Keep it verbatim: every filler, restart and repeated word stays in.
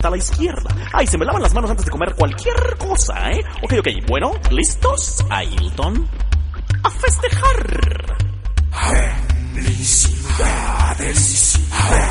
a la izquierda. Ay, se me lavan las manos antes de comer cualquier cosa, ¿eh? Ok, ok, bueno, ¿listos? Ailton, a festejar. Felicidades.